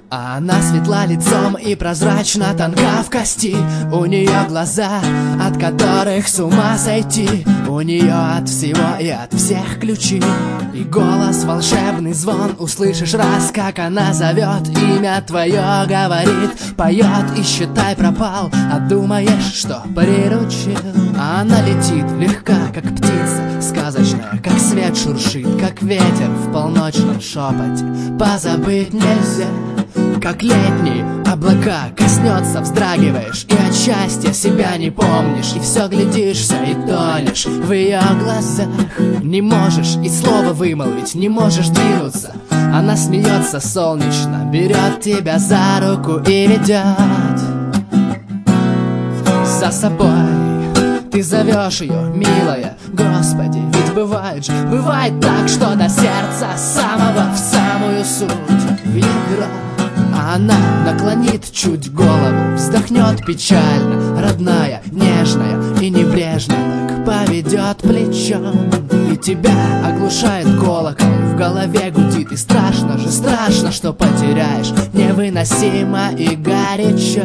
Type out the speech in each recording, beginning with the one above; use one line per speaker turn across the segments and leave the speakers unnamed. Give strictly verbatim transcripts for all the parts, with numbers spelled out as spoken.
А она светла лицом и прозрачно тонка в кости. У нее глаза, от которых с ума сойти. У нее от всего и от всех ключи. И голос, волшебный звон, услышишь раз, как она зовет. Имя твое говорит, поет, и считай пропал. А думаешь, что приручил. А она летит легка, как птица сказочная, как свет шуршит, как ветер в полночном шепоте. Позабыть нельзя, как летние облака коснется, вздрагиваешь, и от счастья себя не помнишь. И все глядишься и тонешь в ее глазах. Не можешь и слова вымолвить, не можешь двинуться. Она смеется солнечно, берет тебя за руку и ведет за собой. Ты зовешь ее, милая, Господи, ведь бывает же, бывает так, что до сердца самого в самую суть, в ядро. А она наклонит чуть голову, вздохнет печально, родная, нежная и небрежно так поведет плечом. И тебя оглушает колокол, в голове гудит, и страшно же, страшно, что потеряешь, невыносимо и горячо.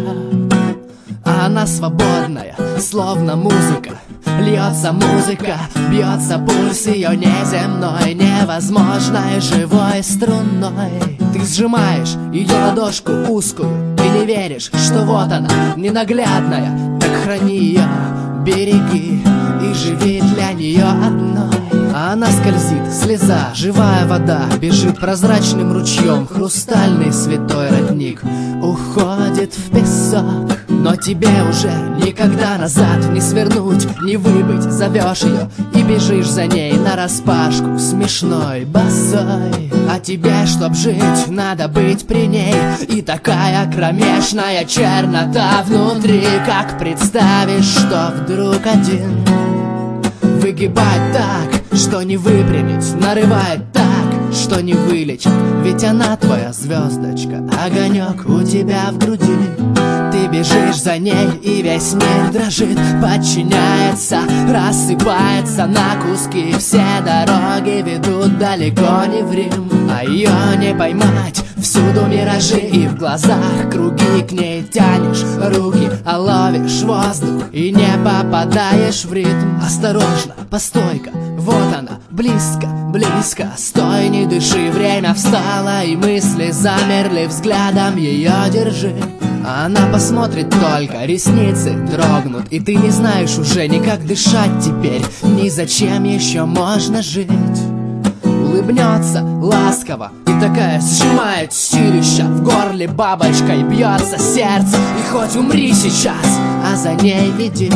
А она свободная, словно музыка, льется музыка, бьется пульс ее неземной, невозможной живой струной. Ты сжимаешь ее ладошку узкую и не веришь, что вот она, ненаглядная. Так храни ее, береги и живи для нее одной. А она скользит, слеза, живая вода, бежит прозрачным ручьем, хрустальный святой родник уходит в песок. Но тебе уже никогда назад не свернуть, не выбыть. Зовешь ее и бежишь за ней нараспашку, смешной, босой. А тебе, чтоб жить, надо быть при ней. И такая кромешная чернота внутри, как представишь, что вдруг один выгибает так, что не выпрямить, нарывает так, что не вылечит. Ведь она твоя звездочка, огонек у тебя в груди. Ты бежишь за ней, и весь мир дрожит, подчиняется, рассыпается на куски. Все дороги ведут далеко не в Рим, а ее не поймать, всюду миражи. И в глазах круги, к ней тянешь руки, а ловишь воздух и не попадаешь в ритм. Осторожно, постой-ка, вот она, близко, близко. Стой, не дыши, время встало, и мысли замерли, взглядом ее держи. А она посмотрит только, ресницы дрогнут, и ты не знаешь уже ни как дышать теперь, ни зачем еще можно жить. Улыбнется ласково и такая сжимает силища, в горле бабочкой бьется сердце, и хоть умри сейчас, а за ней иди.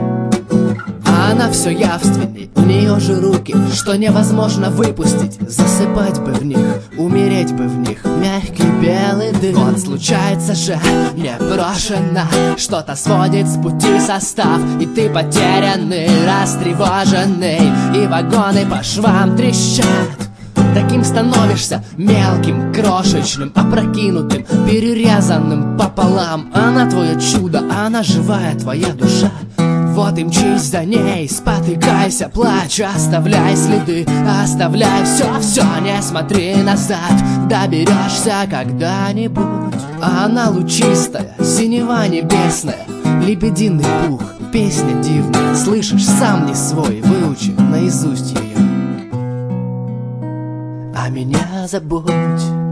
А она все явственней, у нее же руки, что невозможно выпустить. Засыпать бы в них, умереть бы в них, мягкий белый дым. Вот случается же непрошено, что-то сводит с пути состав, и ты потерянный, растревоженный, и вагоны по швам трещат. Таким становишься мелким, крошечным, опрокинутым, перерезанным пополам. Она твое чудо, она живая твоя душа. Вот и мчись за ней, спотыкайся, плачь, оставляй следы, оставляй все, все, не смотри назад, доберешься когда-нибудь. А она лучистая, синева небесная, лебединый пух, песня дивная, слышишь, сам не свой, выучи наизусть ее. А меня забудь.